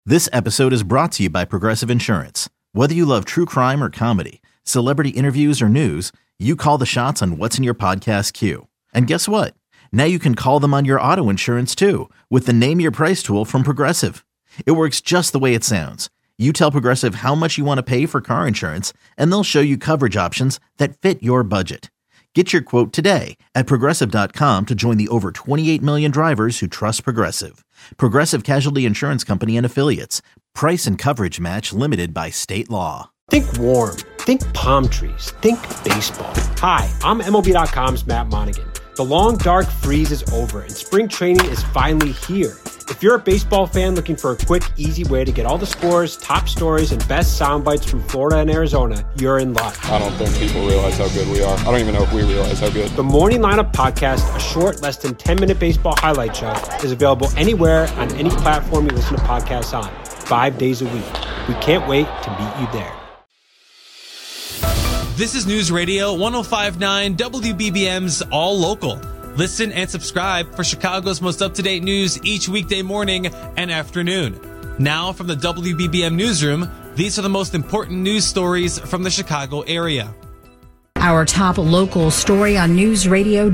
This episode is brought to you by Progressive Insurance. Whether you love true crime or comedy, celebrity interviews or news, you call the shots on what's in your podcast queue. And guess what? Now you can call them on your auto insurance too with the Name Your Price tool from Progressive. It works just the way it sounds. You tell Progressive how much you want to pay for car insurance, and they'll show you coverage options that fit your budget. Get your quote today at Progressive.com to join the over 28 million drivers who trust Progressive. Progressive Casualty Insurance Company and Affiliates. Price and coverage match limited by state law. Think warm. Think palm trees. Think baseball. Hi, I'm MLB.com's Matt Monaghan. The long, dark freeze is over, and spring training is finally here. If you're a baseball fan looking for a quick, easy way to get all the scores, top stories, and best sound bites from Florida and Arizona, you're in luck. I don't think people realize how good we are. I don't even know if we realize how good. The Morning Lineup Podcast, a short, less than 10-minute baseball highlight show, is available anywhere on any platform you listen to podcasts on, 5 days a week. We can't wait to meet you there. This is News Radio 105.9 WBBM's All Local. Listen and subscribe for Chicago's most up-to-date news each weekday morning and afternoon. Now from the WBBM Newsroom, these are the most important news stories from the Chicago area. Our top local story on News Radio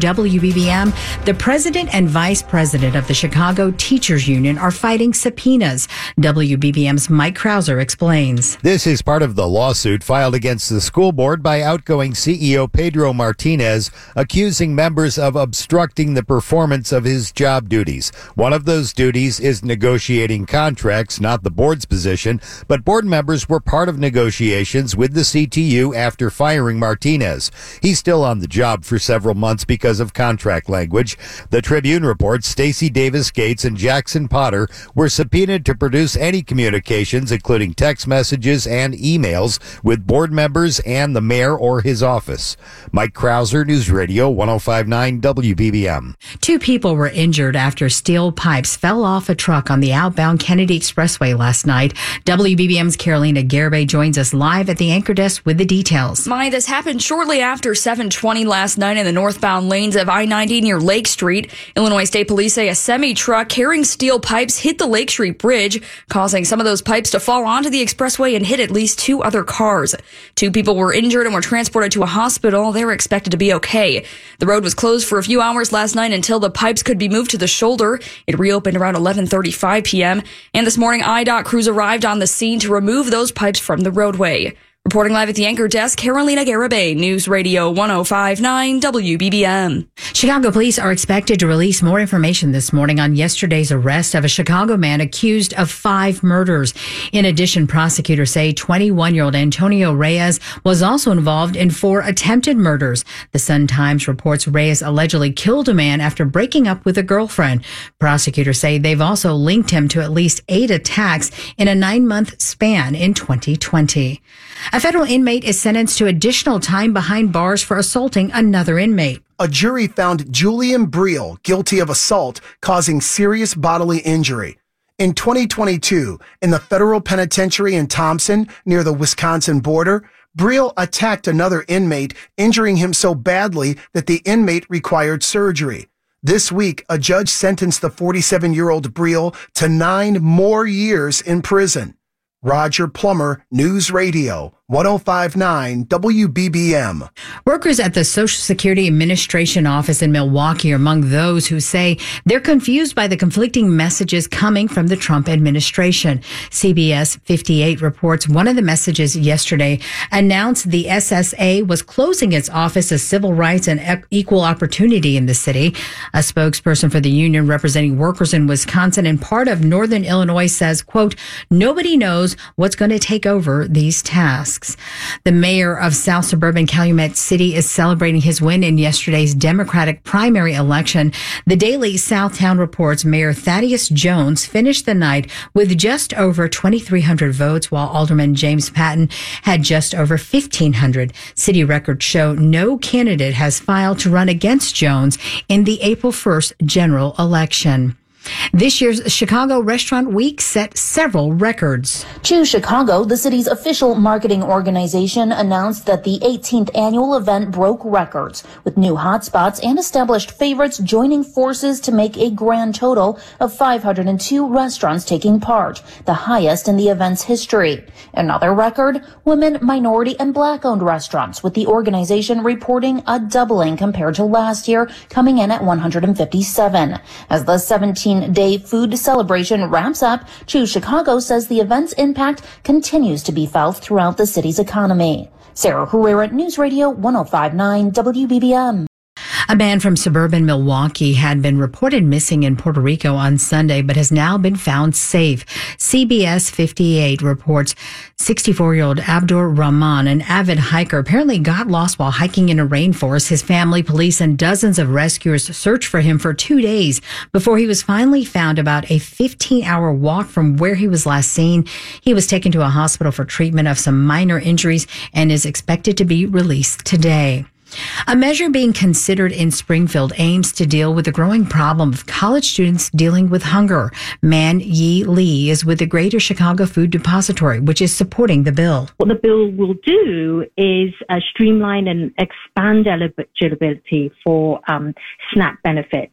WBBM. The president and vice president of the Chicago Teachers Union are fighting subpoenas. WBBM's Mike Krauser explains. This is part of the lawsuit filed against the school board by outgoing CEO Pedro Martinez, accusing members of obstructing the performance of his job duties. One of those duties is negotiating contracts, not the board's position, but board members were part of negotiations with the CTU after firing Martinez. He's still on the job for several months because of contract language. The Tribune reports Stacey Davis Gates and Jackson Potter were subpoenaed to produce any communications, including text messages and emails, with board members and the mayor or his office. Mike Krauser, News Radio 105.9 WBBM. 2 people were injured after steel pipes fell off a truck on the outbound Kennedy Expressway last night. WBBM's Carolina Garibay joins us live at the anchor desk with the details. This happened shortly after 7:20 last night in the northbound lanes of I-90 near Lake Street. Illinois State Police say a semi-truck carrying steel pipes hit the Lake Street Bridge, causing some of those pipes to fall onto the expressway and hit at least 2 other cars. 2 people were injured and were transported to a hospital. They were expected to be okay. The road was closed for a few hours last night until the pipes could be moved to the shoulder. It reopened around 11:35 p.m. And this morning, IDOT crews arrived on the scene to remove those pipes from the roadway. Reporting live at the anchor desk, Carolina Garibay, News Radio 105.9 WBBM. Chicago police are expected to release more information this morning on yesterday's arrest of a Chicago man accused of 5 murders. In addition, prosecutors say 21-year-old Antonio Reyes was also involved in 4 attempted murders. The Sun-Times reports Reyes allegedly killed a man after breaking up with a girlfriend. Prosecutors say they've also linked him to at least 8 attacks in a 9-month span in 2020. A federal inmate is sentenced to additional time behind bars for assaulting another inmate. A jury found Julian Briel guilty of assault causing serious bodily injury. In 2022, in the federal penitentiary in Thompson, near the Wisconsin border, Briel attacked another inmate, injuring him so badly that the inmate required surgery. This week, a judge sentenced the 47-year-old Briel to 9 more years in prison. Roger Plummer, News Radio 105.9 WBBM. Workers at the Social Security Administration office in Milwaukee are among those who say they're confused by the conflicting messages coming from the Trump administration. CBS 58 reports one of the messages yesterday announced the SSA was closing its Office of Civil Rights and Equal Opportunity in the city. A spokesperson for the union representing workers in Wisconsin and part of Northern Illinois says, quote, nobody knows what's going to take over these tasks. The mayor of South Suburban Calumet City is celebrating his win in yesterday's Democratic primary election. The Daily Southtown reports Mayor Thaddeus Jones finished the night with just over 2,300 votes, while Alderman James Patton had just over 1,500. City records show no candidate has filed to run against Jones in the April 1st general election. This year's Chicago Restaurant Week set several records. Choose Chicago, the city's official marketing organization, announced that the 18th annual event broke records, with new hotspots and established favorites joining forces to make a grand total of 502 restaurants taking part, the highest in the event's history. Another record, women, minority, and black-owned restaurants, with the organization reporting a doubling compared to last year, coming in at 157. As the 17-day food celebration wraps up, Choose Chicago says the event's impact continues to be felt throughout the city's economy. Sarah Herrera, News Radio 105.9 WBBM. A man from suburban Milwaukee had been reported missing in Puerto Rico on Sunday, but has now been found safe. CBS 58 reports 64-year-old Abdur Rahman, an avid hiker, apparently got lost while hiking in a rainforest. His family, police, and dozens of rescuers searched for him for 2 days before he was finally found about a 15-hour walk from where he was last seen. He was taken to a hospital for treatment of some minor injuries and is expected to be released today. A measure being considered in Springfield aims to deal with the growing problem of college students dealing with hunger. Man Yi Lee is with the Greater Chicago Food Depository, which is supporting the bill. What the bill will do is streamline and expand eligibility for SNAP benefits.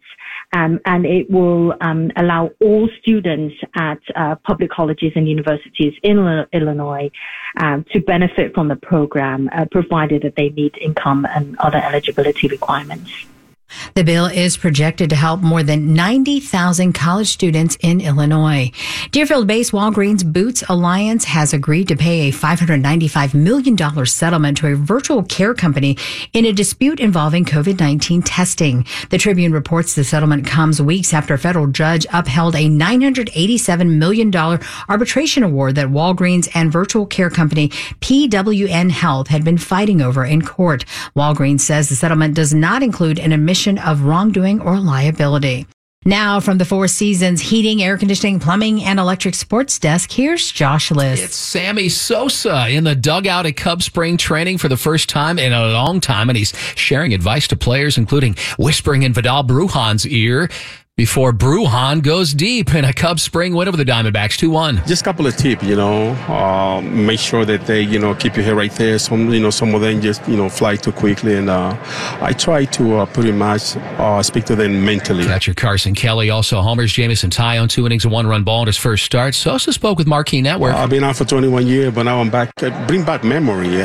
And it will allow all students at public colleges and universities in Illinois to benefit from the program, provided that they meet income and other eligibility requirements. The bill is projected to help more than 90,000 college students in Illinois. Deerfield-based Walgreens Boots Alliance has agreed to pay a $595 million settlement to a virtual care company in a dispute involving COVID-19 testing. The Tribune reports the settlement comes weeks after a federal judge upheld a $987 million arbitration award that Walgreens and virtual care company PWN Health had been fighting over in court. Walgreens says the settlement does not include an admission of wrongdoing or liability. Now from the Four Seasons Heating, Air Conditioning, Plumbing, and Electric Sports Desk, here's Josh Liss. It's Sammy Sosa in the dugout at Cubs spring training for the first time in a long time, and he's sharing advice to players, including whispering in Vidal Brujan's ear before Brujan goes deep in a Cubs spring win over the Diamondbacks 2-1. Just a couple of tips, make sure that they, keep your head right there. Some of them just, fly too quickly. And I try to pretty much speak to them mentally. Catcher Carson Kelly also homers. Jamison Tyone, 2 innings and 1-run ball in his first start. Sosa spoke with Marquee Network. I've been out for 21 years, but now I'm back. Bring back memory.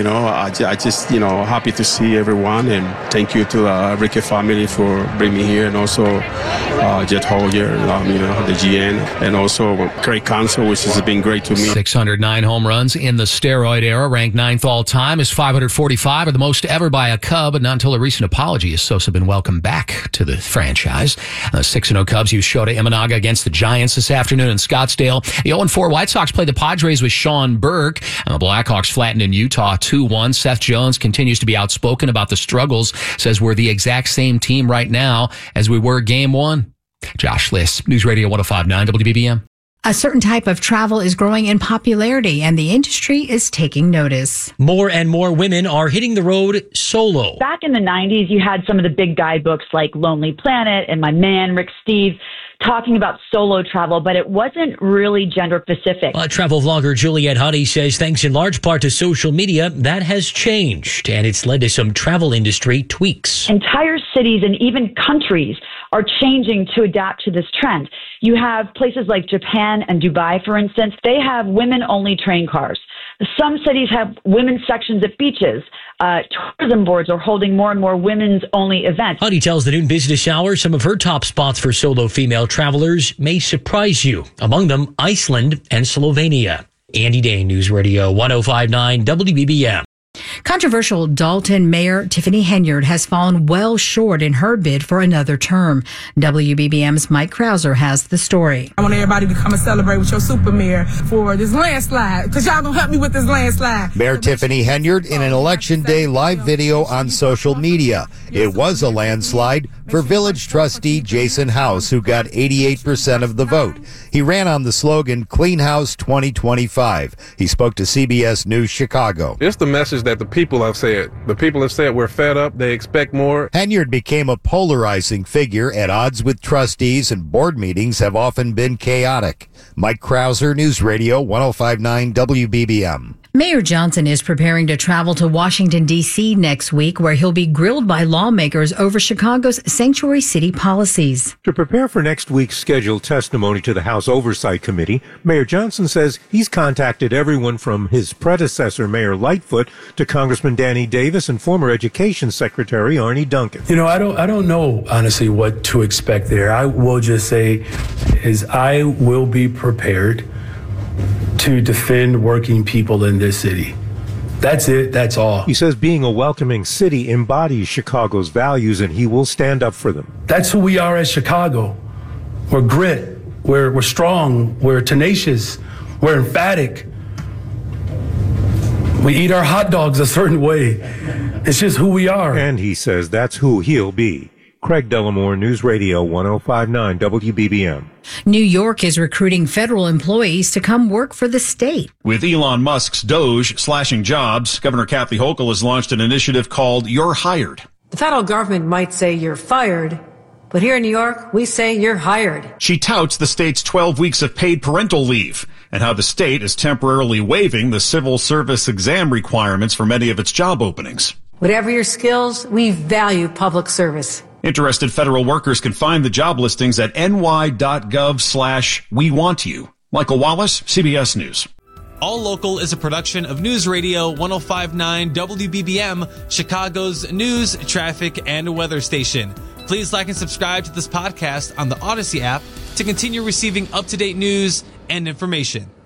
I just, happy to see everyone. And thank you to the Rickey family for bringing me here. And also Jet Holger, the GN, and also Craig Counsell, which has been great to me. 609 home runs in the steroid era, ranked 9th all time. His 545 are the most ever by a Cub, but not until a recent apology has Sosa been welcomed back to the franchise. 6-0 Cubs use Shota Imanaga against the Giants this afternoon in Scottsdale. The 0-4 White Sox play the Padres with Sean Burke, and the Blackhawks flattened in Utah 2-1. Seth Jones continues to be outspoken about the struggles, says we're the exact same team right now as we were game 1. Josh Liss, News Radio 105.9 WBBM. A certain type of travel is growing in popularity, and the industry is taking notice. More and more women are hitting the road solo. Back in the 90s, you had some of the big guidebooks like Lonely Planet and my man, Rick Steves, talking about solo travel, but it wasn't really gender specific. Travel vlogger Juliette Huddy says thanks in large part to social media, that has changed, and it's led to some travel industry tweaks. Entire cities and even countries are changing to adapt to this trend. You have places like Japan and Dubai, for instance. They have women-only train cars. Some cities have women's sections at beaches. Tourism boards are holding more and more women's-only events. Huddy tells the Noon Business Hour some of her top spots for solo female travelers may surprise you. Among them, Iceland and Slovenia. Andy Dane, News Radio 105.9 WBBM. Controversial Dalton Mayor Tiffany Henyard has fallen well short in her bid for another term. WBBM's Mike Krauser has the story. I want everybody to come and celebrate with your super mayor for this landslide, because y'all gonna help me with this landslide. Mayor Tiffany Henyard in an Election Day live video on social media. It was a landslide for village trustee Jason House, who got 88% of the vote. He ran on the slogan, Clean House 2025. He spoke to CBS News Chicago. It's the message that the people have said. The people have said we're fed up. They expect more. Henyard became a polarizing figure at odds with trustees, and board meetings have often been chaotic. Mike Krauser, News Radio 105.9 WBBM. Mayor Johnson is preparing to travel to Washington, D.C. next week, where he'll be grilled by lawmakers over Chicago's sanctuary city policies. To prepare for next week's scheduled testimony to the House Oversight Committee, Mayor Johnson says he's contacted everyone from his predecessor, Mayor Lightfoot, to Congressman Danny Davis and former Education Secretary Arnie Duncan. You know, I don't know, honestly, what to expect there. I will just say is I will be prepared to defend working people in this city. That's it. That's all. He says being a welcoming city embodies Chicago's values, and he will stand up for them. That's who we are as Chicago. We're grit. We're strong. We're tenacious. We're emphatic. We eat our hot dogs a certain way. It's just who we are. And he says that's who he'll be. Craig Dellamore, News Radio 105.9 WBBM. New York is recruiting federal employees to come work for the state. With Elon Musk's Doge slashing jobs, Governor Kathy Hochul has launched an initiative called You're Hired. The federal government might say you're fired, but here in New York, we say you're hired. She touts the state's 12 weeks of paid parental leave and how the state is temporarily waiving the civil service exam requirements for many of its job openings. Whatever your skills, we value public service. Interested federal workers can find the job listings at ny.gov/WeWantYou. Michael Wallace, CBS News. All Local is a production of News Radio 105.9 WBBM, Chicago's news, traffic, and weather station. Please like and subscribe to this podcast on the Odyssey app to continue receiving up-to-date news and information.